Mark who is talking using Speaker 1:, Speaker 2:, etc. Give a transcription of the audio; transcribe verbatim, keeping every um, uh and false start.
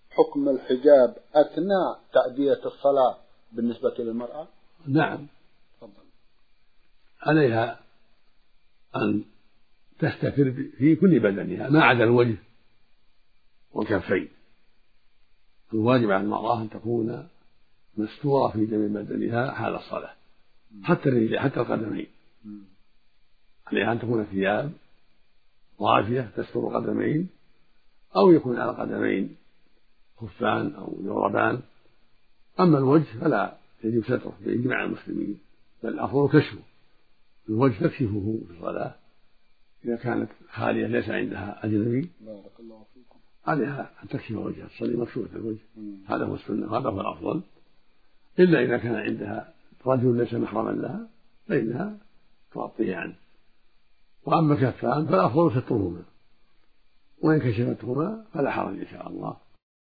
Speaker 1: حكم الحجاب أثناء تأدية الصلاة بالنسبة للمرأة؟
Speaker 2: نعم.
Speaker 1: تفضل.
Speaker 2: عليها أن تستتر في كل بدنها ما عدا الوجه والكفين. الواجب على المرأة أن تكون مستورة في جميع بدنها حال الصلاة، حتى الرجل حتى القدمين. عليها أن تكون ثياب ضافية تستر القدمين، أو يكون على القدمين خفان أو جوربان. أما الوجه فلا يجب ستره بإجماع المسلمين، بل الأفضل كشفه. الوجه تكشفه في الصلاة إذا كانت خالية ليس عندها أجنبي.
Speaker 1: بارك الله فيكم.
Speaker 2: عليها أن تكشف وجهها، تصلي مكشوفة الوجه. هذا هو السنة وهذا هو الأفضل. إلا إذا كان عندها رجل ليس محرما لها فإنها تغطيه عنه. وأما كفان فالأفضل سترهما، وإن كشفتهما فلا حرج إن شاء الله.